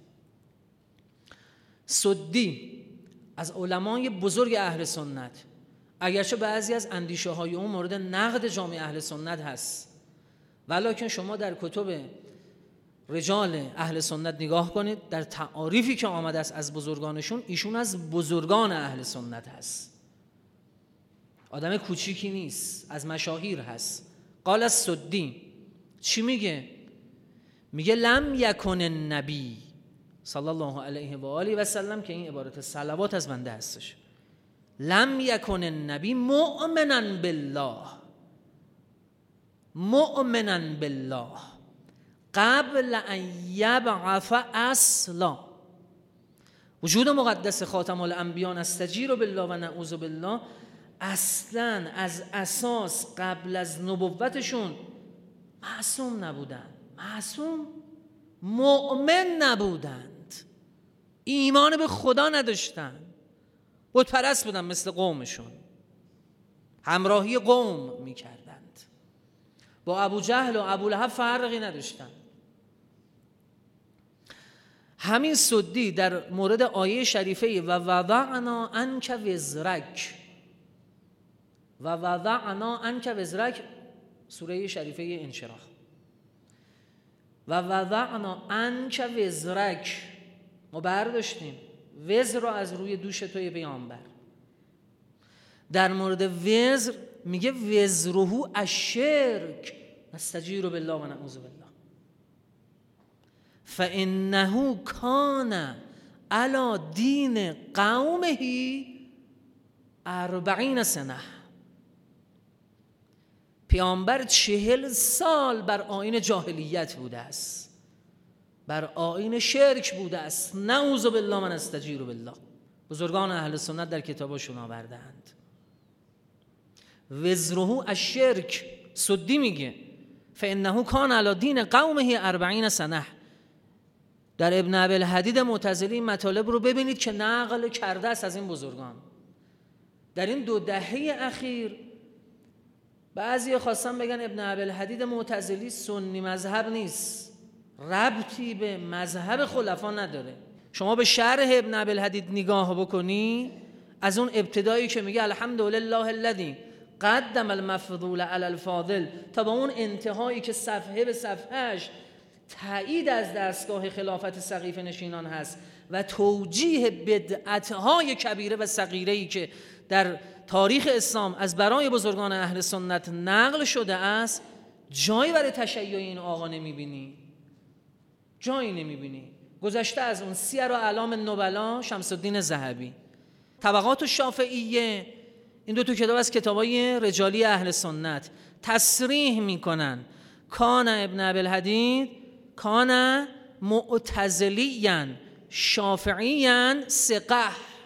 S2: سدی از علمای بزرگ اهل سنت، اگرچه بعضی از اندیشه های اون مورد نقد جامعه اهل سنت هست، ولکن شما در کتب رجال اهل سنت نگاه کنید، در تعاریفی که آمده است از بزرگانشون، ایشون از بزرگان اهل سنت هست، آدم کوچیکی نیست، از مشاهیر هست. قال السدی چی میگه؟ میگه لم یکن النبی صلی الله علیه و آله و سلم، که این عبارت صلوات از بنده هستش، لم یکن النبی مؤمنا بالله مؤمنا بالله قبل ان یبعث اصلا. وجود مقدس خاتم الانبیا نستجیر بالله و نعوذ بالله اصلا از اساس قبل از نبوتشون معصوم نبودند، معصوم مؤمن نبودند، ایمان به خدا نداشتند، بت پرست بودن مثل قومشون، همراهی قوم میکردند، با ابو جهل و ابو لهب فرقی نداشتند. همین سدی در مورد آیه شریفه و وضعنا عنک وزرک، و وضعنا عنک وزرک، سوره شریفه انشراح، و وضعنا عنک وزرک، ما برداشتیم وزر رو از روی دوش توی پیامبر. در مورد وزر میگه وزرهو الشرک نستجیر بالله و نعوذ بالله فانه کان علی دین قومه اربعین سنه. پیامبر چهل سال بر آیین جاهلیت بوده است، بر آیین شرک بوده است. نعوذ بالله من استجیر بالله. بزرگان اهل سنت در کتابشون آوردند وزرهو الشرک. سدی میگه فانه کان علی دین قومه اربعین سنه. در ابن ابی‌الحدید معتزلی این مطالب رو ببینید که نقل کرده است از این بزرگان. در این دو دهه اخیر بعضی خواستن بگن ابن ابی‌الحدید معتزلی سنی مذهب نیست، ربطی به مذهب خلفا نداره. شما به شرح ابن ابی‌الحدید نگاه بکنی، از اون ابتدایی که میگه الحمدلله الذی قدم المفضول علی الفاضل تا با اون انتهایی که صفحه به صفحهش تایید از دستگاه خلافت سقیفه نشینان هست و توجیه بدعتهای کبیره و صغیره‌ای که در تاریخ اسلام از برای بزرگان اهل سنت نقل شده است، جایی برای تشیع این آقا نمیبینی، جایی نمیبینی. گذشته از اون سیر و اعلام النبلا شمس الدین ذهبی، طبقات الشافعیه، این دو تا کتاب از کتابای رجالی اهل سنت تصریح میکنن کان ابن ابی‌الحدید کان معتزلیاً شافعیاً ثقه.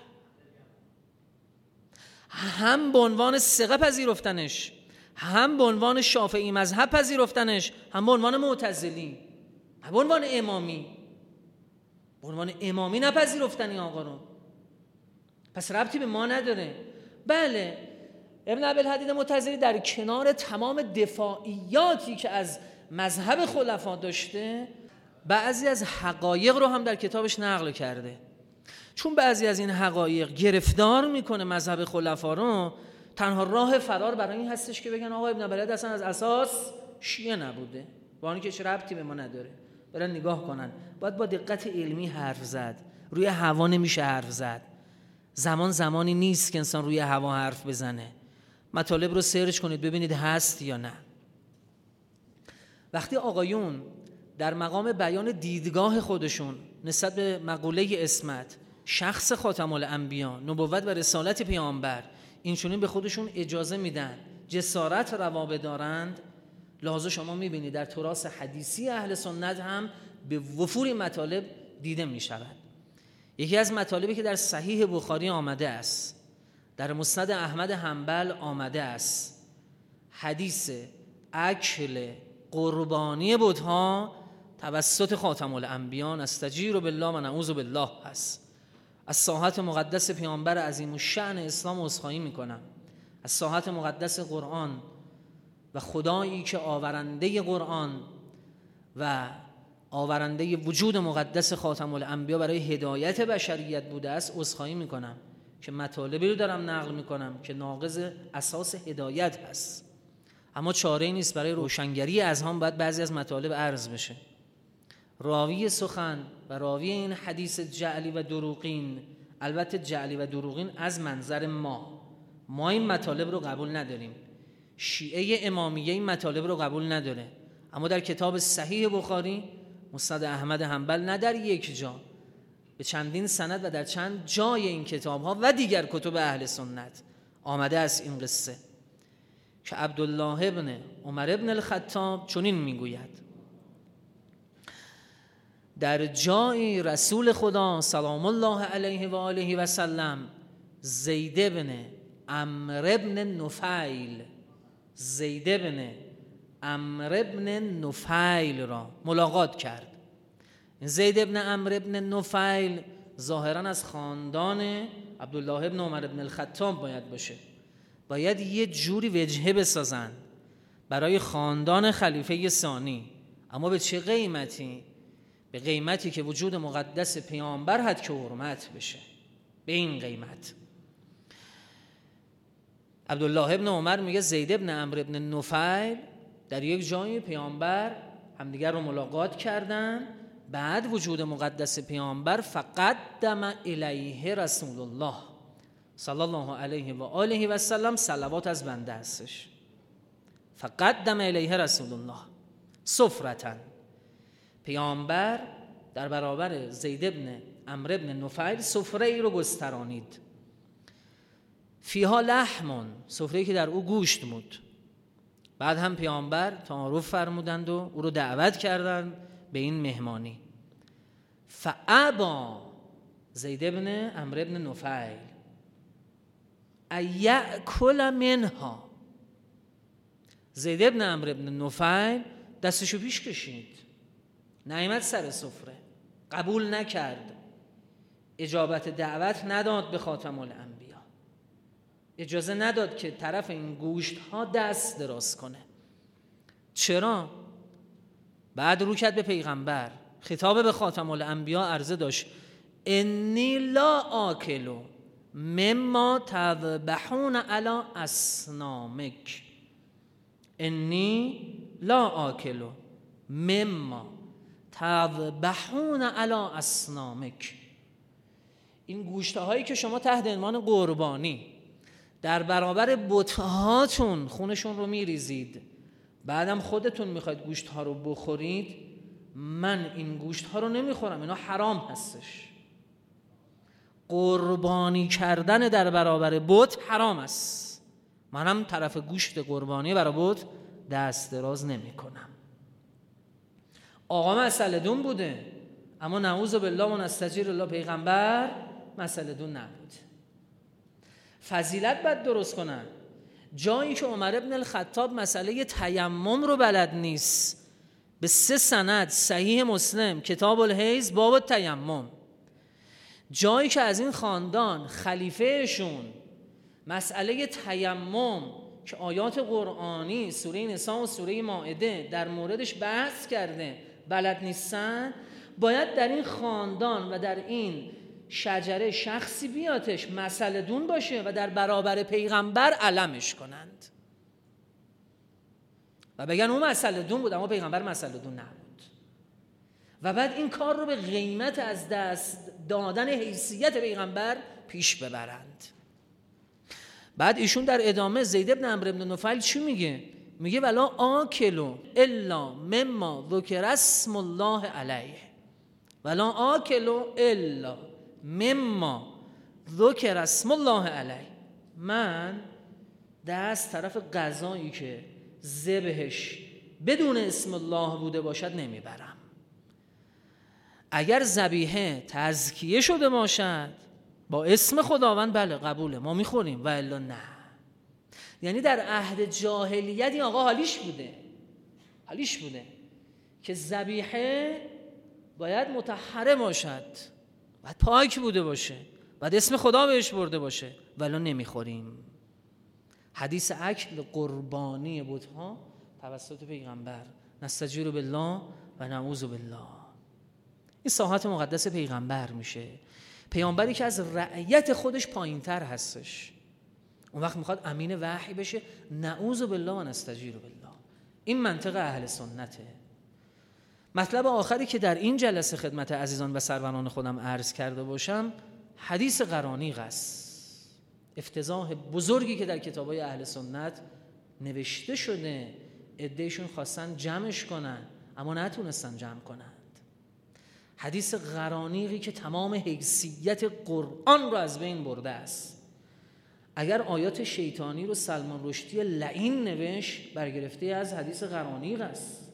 S2: هم به عنوان ثقه پذیرفتنش، هم به عنوان شافعی مذهب پذیرفتنش، هم به عنوان معتزلی، هم به عنوان امامی. به عنوان امامی نپذیرفتنی آقا رو، پس ربطی به ما نداره. بله ابن ابی‌الحدید معتزلی در کنار تمام دفاعیاتی که از مذهب خلفا داشته، بعضی از حقایق رو هم در کتابش نقل کرده. چون بعضی از این حقایق گرفتار میکنه مذهب خلفا رو، تنها راه فرار برای این هستش که بگن آقا ابن ابی‌الحدید اصلا از اساس شیعه نبوده، با اینکه چه ربطی به ما نداره. برن نگاه کنن. باید با دقت علمی حرف زد، روی هوا نمیشه حرف زد. زمان زمانی نیست که انسان روی هوا حرف بزنه. مطالب رو سرچ کنید ببینید هست یا نه. وقتی آقایون در مقام بیان دیدگاه خودشون نسبت به مقوله اسمت، شخص خاتم الانبیا، نبوت و رسالت پیامبر اینچنین به خودشون اجازه میدن، جسارت روا بدارند، لحاظا شما میبینید در تراث حدیثی اهل سنت هم به وفور مطالب دیده میشود. یکی از مطالبی که در صحیح بخاری آمده است، در مسند احمد حنبل آمده است، حدیث اکل قربانی بت‌ها توسط خاتم الانبیاء نستجیر بالله و نعوذ بالله هست. از ساحت مقدس پیامبر عظیم الشأن اسلام عذرخواهی میکنم، از ساحت مقدس قرآن و خدایی که آورنده قرآن و آورنده وجود مقدس خاتم الانبیاء برای هدایت بشریت بوده است عذرخواهی میکنم که مطالبی رو دارم نقل میکنم که ناقض اساس هدایت هست. اما چاره‌ای نیست، برای روشنگری اذهان باید بعضی از مطالب عرض بشه. راوی سخن و راوی این حدیث جعلی و دروغین، البته جعلی و دروغین از منظر ما ما این مطالب رو قبول نداریم، شیعه امامیه این مطالب رو قبول نداره، اما در کتاب صحیح بخاری، مسند احمد حنبل، نه در یک جا، به چندین سند و در چند جای این کتاب ها و دیگر کتب اهل سنت آمده است این قصه که عبدالله ابن عمر ابن الخطاب چنین میگوید: در جایی رسول خدا سلام الله علیه و آله و سلم زید ابن عمرو ابن نفیل زید ابن عمرو ابن نفیل را ملاقات کرد. زید ابن عمرو ابن نفیل ظاهراً از خاندان عبدالله ابن عمر ابن الخطاب باید باشه. باید یه جوری وجهه بسازن برای خاندان خلیفه ثانی، اما به چه قیمتی؟ به قیمتی که وجود مقدس پیامبر حد که حرمت بشه. به این قیمت عبدالله ابن عمر میگه زید ابن عمرو ابن نفیل در یک جایی پیامبر همدیگر رو ملاقات کردن، بعد وجود مقدس پیامبر فقدم الیه رسول الله صلی الله علیه و آله و سلم صلوات از بنده هستش. فقدم الیه رسول الله سفرتن، پیامبر در برابر زید ابن عمرو ابن نفیل سفره ای رو گسترانید. فیها لحمون، سفره ای که در او گوشت بود. بعد هم پیامبر تعارف فرمودند و او رو دعوت کردند به این مهمانی. فابا زید ابن عمرو ابن نفیل ایأکل منها، زید ابن عمرو ابن نفیل دستشو پیش کشید، نیامد سر سفره، قبول نکرد، اجابت دعوت نداد به خاتم الانبیا، اجازه نداد که طرف این گوشت ها دست دراز کنه. چرا؟ بعد رو کرد به پیغمبر، خطاب به خاتم الانبیا عرضه داشت انی لا آکلو مما تذبحون علی اصنامک، انی لا آکلو مما تذبحون علی اصنامک. این گوشت هایی که شما تحت عنوان قربانی در برابر بت‌هاتون خونشون رو میریزید، بعدم خودتون میخواید گوشت ها رو بخورید، من این گوشت ها رو نمیخورم، اینا حرام هستش. قربانی کردن در برابر بت حرام است. منم طرف گوشت قربانی برای بت دست دراز نمی کنم. آقا مسئله دون بوده، اما نعوذ بالله و نستجیر الله پیغمبر مسئله دون نبود. فضیلت باید درست کنن. جایی که عمر ابن الخطاب مسئله تیمم رو بلد نیست، به سه سند صحیح مسلم کتاب الحیض باب التیمم، جایی که از این خاندان خلیفهشون مسئله تیمم که آیات قرآنی سوره نساء و سوره مائده در موردش بحث کرده بلد نیستن، باید در این خاندان و در این شجره شخصی بیاتش مسئله دون باشه و در برابر پیغمبر علمش کنند و بگن اون مسئله دون بود اما پیغمبر مسئله دون نبود، و بعد این کار رو به قیمت از دست دادن حیثیت پیغمبر پیش ببرند. بعد ایشون در ادامه زید ابن عمرو ابن نفیل چی میگه؟ میگه ولا آکلو الا مما ذکر اسم الله علیه، ولا آکلو الا مما ذکر اسم الله علیه، من دست طرف غذایی که ذبحش بدون اسم الله بوده باشد نمیبرم. اگر ذبیحه تزکیه شده باشد با اسم خداوند بله قبوله، ما میخوریم، و الا نه. یعنی در عهد جاهلیت این آقا حالیش بوده حالیش بوده که ذبیحه باید مطهره باشد، باید پاک بوده باشه، باید اسم خدا بهش برده باشه، ولی نمیخوریم. حدیث اکل قربانی بت‌ها توسط پیغمبر نستجیر بالله و نعوذ بالله، این ساحت مقدس پیغمبر میشه. پیامبری که از رعیت خودش پایین‌تر هستش، اون وقت میخواد امین وحی بشه، نعوذ بالله و نستجیر بالله. این منطق اهل سنته. مطلب آخری که در این جلسه خدمت عزیزان و سروران خودم عرض کرده باشم حدیث قرانیق است، افتضاح بزرگی که در کتابای اهل سنت نوشته شده، عده‌شون خواستن جمعش کنن اما نتونستن جمع کنند. حدیث قرانیقی که تمام حیثیت قرآن رو از بین برده است. اگر آیات شیطانی رو سلمان رشدی لعین نوشت برگرفته از حدیث قرانیق است.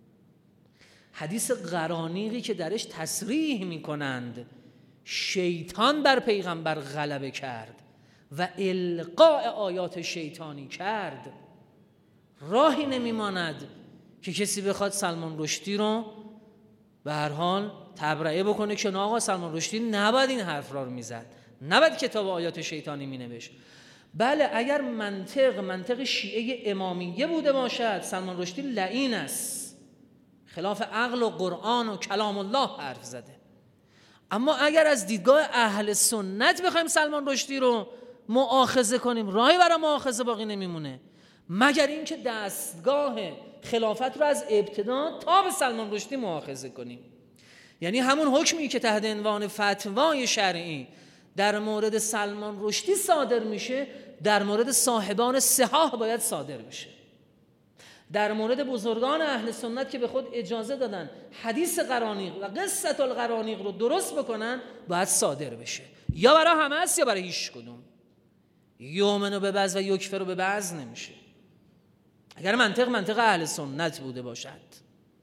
S2: حدیث قرانیقی که درش تصریح می کنند شیطان بر پیغمبر غلبه کرد و القاء آیات شیطانی کرد، راهی نمی ماند که کسی بخواد سلمان رشدی رو به هر حال تبرئه بکنه که نه آقا سلمان رشدی نباید این حرف را رو میزد، نباید کتاب آیات شیطانی می نوشت. بله اگر منطق منطق شیعه امامیه بوده باشد سلمان رشدی لعین است، خلاف عقل و قرآن و کلام الله حرف زده. اما اگر از دیدگاه اهل سنت بخوایم سلمان رشدی رو مؤاخذه کنیم، راهی برای مؤاخذه باقی نمیمونه مگر اینکه دستگاه خلافت رو از ابتدا تا به سلمان رشدی مؤاخذه کنیم. یعنی همون حکمی که تحت عنوان فتوای شرعی در مورد سلمان رشدی صادر میشه، در مورد صاحبان صحاح باید صادر بشه. در مورد بزرگان اهل سنت که به خود اجازه دادن حدیث قرانیق و قصة القرانیق رو درست بکنن باید صادر بشه. یا برای همه است یا برای هیچ کدوم. یؤمن به بعض و یکفر به بعض نمیشه. اگر منطق منطق اهل سنت بوده باشد.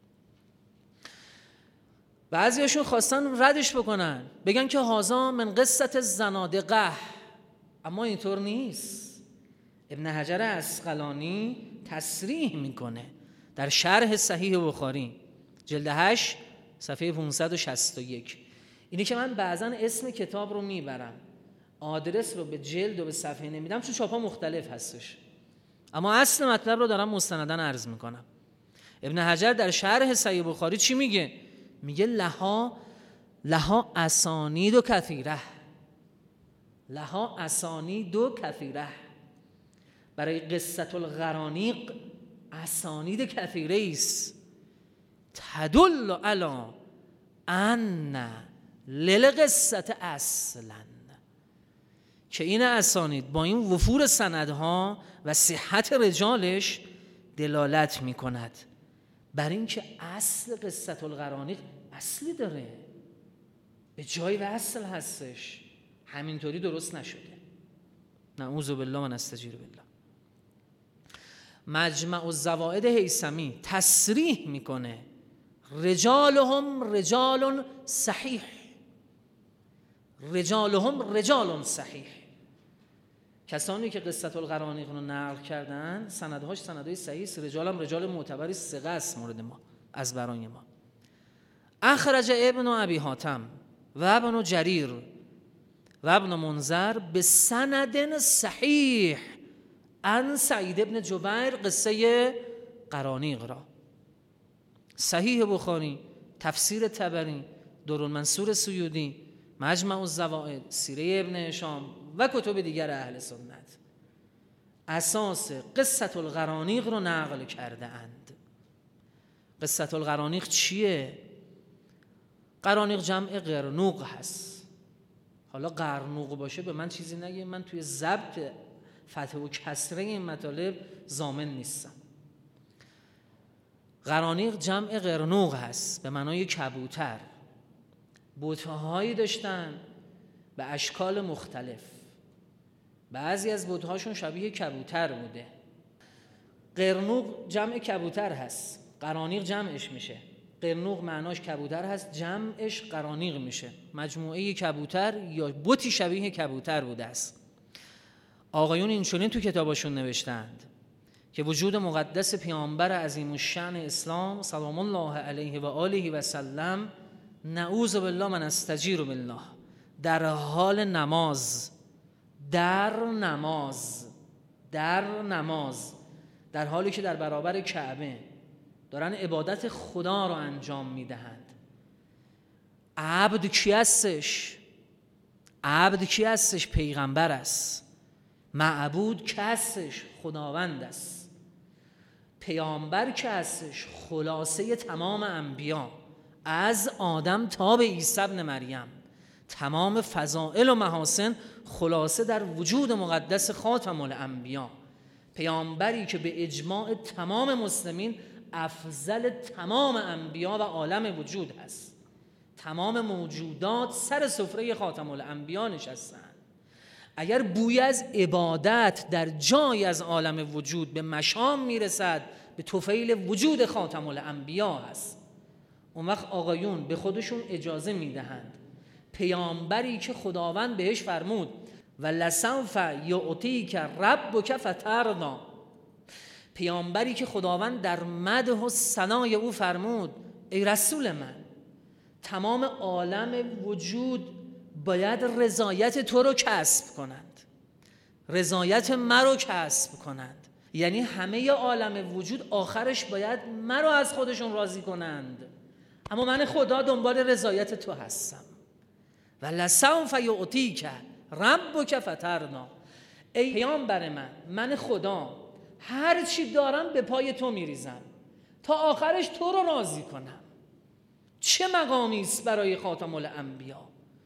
S2: بعضیاشون خواستن ردش بکنن، بگن که هذا من قصة الزنادقه، اما اینطور نیست. ابن حجر عسقلانی تصریح میکنه در شرح صحیح بخاری جلد هشت صفحه پانصد و شصت و یک. اینی که من بعضا اسم کتاب رو میبرم، آدرس رو به جلد و به صفحه نمیدم چون چاپا مختلف هستش، اما اصل مطلب رو دارم مستندن عرض میکنم. ابن حجر در شرح صحیح بخاری چی میگه؟ میگه لها لها اسانید و کثیره، لها اسانید و کثیره. برای قصة القرانیق اسانید کثیره است. تدل علی ان للقصة اصلا، که این اسانید با این وفور سندها و صحت رجالش دلالت میکند بر این که اصل قصة القرانیق اصلی داره، به جای و اصل هستش، همینطوری درست نشده. نعوذ بالله و نستجیر بالله. مجمع الزوائد هیثمی تصریح میکنه رجالهم رجال صحیح، رجالهم رجال صحیح. کسانی که قصة القرانیق رو نقل کردن سندهاش سندهای صحیح است، رجالم رجال معتبری ثقه است مورد ما از برای ما. اخرج ابن ابی حاتم و ابن جریر و ابن منذر به سند صحیح عن سعید ابن جبیر قصه قرانیق را. صحیح بخاری، تفسیر طبری، درالمنصور سیوطی، مجمع الزوائد، سیره ابن هشام و کتب دیگر اهل سنت اساس قصة القرانیق رو نقل کرده اند. قصة القرانیق چیه؟ قرانیق جمع قرنوق هست. حالا قرنوق باشه به من چیزی نگه، من توی ضبط فتح و کسره این مطالب ضامن نیستم. قرانیق جمع قرنوق هست به معنای کبوتر. بت‌هایی داشتن به اشکال مختلف، بعضی از بت‌هاشون شبیه کبوتر بوده. قرنوق جمع کبوتر هست، قرانیق جمعش میشه. قرنوق معناش کبوتر هست، جمعش قرانیق میشه. مجموعه کبوتر یا بتی شبیه کبوتر بوده است. آقایون اینچنین تو کتاباشون نوشتند که وجود مقدس پیامبر عظیم الشأن اسلام سلام الله علیه و آله و سلم، نعوذ بالله من استجیر بالله، در حال نماز در نماز در نماز در حالی که در برابر کعبه دارن عبادت خدا رو انجام میدهند. عبد کی هستش؟ عبد کی هستش؟ پیغمبر است. معبود کی هستش؟ خداوند است. پیامبر کی هستش؟ خلاصه تمام انبیا از آدم تا به عیسی ابن مریم، تمام فضائل و محاسن خلاصه در وجود مقدس خاتم الانبیا. پیامبری که به اجماع تمام مسلمین افضل تمام انبیا و عالم وجود هست. تمام موجودات سر سفره خاتم الانبیا نشستند. اگر بوی از عبادت در جای از عالم وجود به مشام میرسد، به طفیل وجود خاتم الانبیا هست. اون وقت آقایون به خودشون اجازه میدهند پیامبری که خداوند بهش فرمود و لسوف یعطیک ربک فترضی، پیامبری که خداوند در مدح و ثنای او فرمود ای رسول من، تمام عالم وجود باید رضایت تو رو کسب کنند، رضایت مرا کسب کنند. یعنی همه عالم وجود آخرش باید مرا از خودشون راضی کنند، اما من خدا دنبال رضایت تو هستم. و لسوف یعطیک ربک فترضی، ای پیامبر من، من خدا هر چی دارم به پای تو میریزم تا آخرش تو رو راضی کنم. چه مقامی است برای خاتم الانبیا.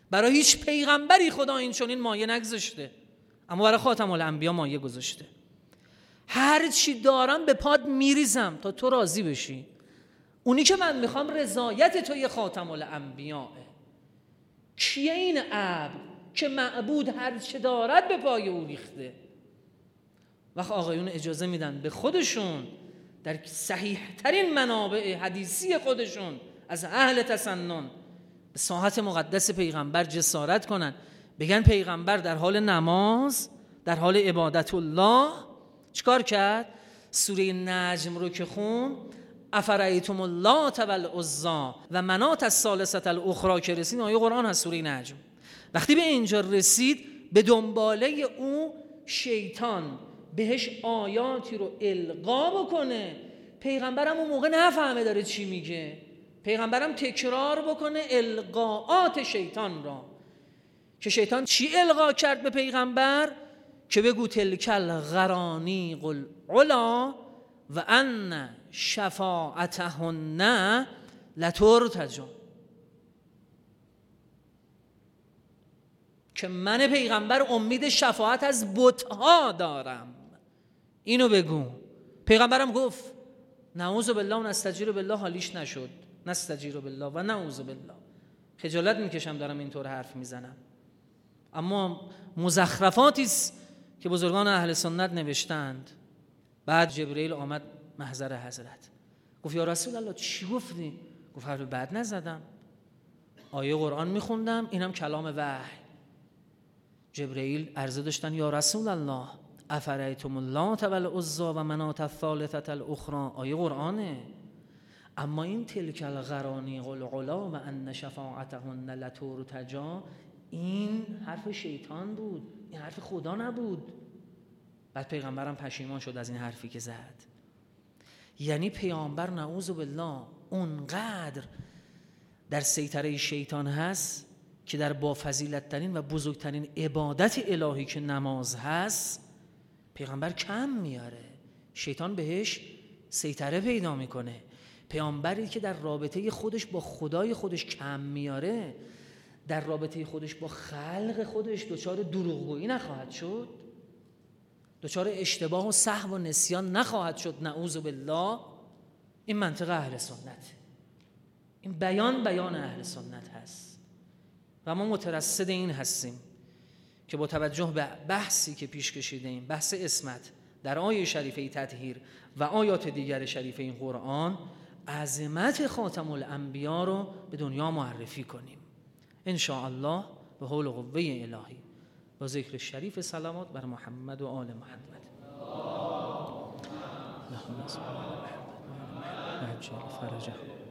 S2: برای هیچ پیغمبری خدا این چنین مایه نگذاشته، اما برای خاتم الانبیا مایه گذاشته. هر چی دارم به پاد میریزم تا تو راضی بشی. اونی که من میخوام رضایت توی خاتم الانبیاء. کیه این عبد که معبود هر چه دارد به پای او ریخته؟ وقت آقایون اجازه میدن به خودشون در صحیح ترین منابع حدیثی خودشون از اهل تسنن به ساحت مقدس پیغمبر جسارت کنن، بگن پیغمبر در حال نماز، در حال عبادت الله چیکار کرد؟ سوره نجم رو که خون، افرایتم اللات والعزی و منات الثالثه الاخری که رسید، آیه قرآن از سوره نجم. وقتی به اینجا رسید به دنباله او شیطان بهش آیاتی رو القا بکنه، پیغمبرم اون موقع نفهمه داره چی میگه، پیغمبرم تکرار بکنه القاءات شیطان را. که شیطان چی القا کرد به پیغمبر؟ که بگو تلک الغرانیق العلا و ان شفاعتهن لترتجی. که من پیغمبر امید شفاعت از بت‌ها دارم، اینو بگو. پیغمبرم گفت نعوذ بالله و نستجیر بالله، حالیش نشد، نستجیر بالله و نعوذ بالله. خجالت میکشم دارم اینطور حرف میزنم، اما مزخرفاتی است که بزرگان اهل سنت نوشتند. بعد جبرئیل آمد محضر حضرت، گفت یا رسول الله چی گفتی؟ گفت حرف بد نزدم، آیه قرآن میخوندم، اینم کلام وحی. جبرئیل عرضه داشتن یا رسول الله افرایتم اللات والعزی و منات الثالثه الاخری، آیه قرآنه، اما این تلک الغرانیق العلا و ان شفاعتهن لترتجی، این حرف شیطان بود، این حرف خدا نبود. بعد پیغمبرم پشیمان شد از این حرفی که زد. یعنی پیامبر نعوذ بالله اونقدر در سیطره شیطان هست که در با فضیلت ترین و بزرگترین عبادت الهی که نماز هست پیغمبر کم میاره، شیطان بهش سیطره پیدا میکنه. پیامبری که در رابطه خودش با خدای خودش کم میاره، در رابطه خودش با خلق خودش دچار دروغگویی نخواهد شد، دچار اشتباه و سهو و نسیان نخواهد شد، نعوذ بالله. این منطق اهل سنت، این بیان بیان اهل سنت هست و ما مترصد این هستیم که با توجه به بحثی که پیش کشیدیم، بحث عصمت در آیه شریفه تطهیر و آیات دیگر شریفه این قرآن، عظمت خاتم الانبیا رو به دنیا معرفی کنیم ان شاء الله به حول و قوه الهی، با ذکر شریف سلامات بر محمد و آل محمد. اللهم صل علی محمد و آل محمد.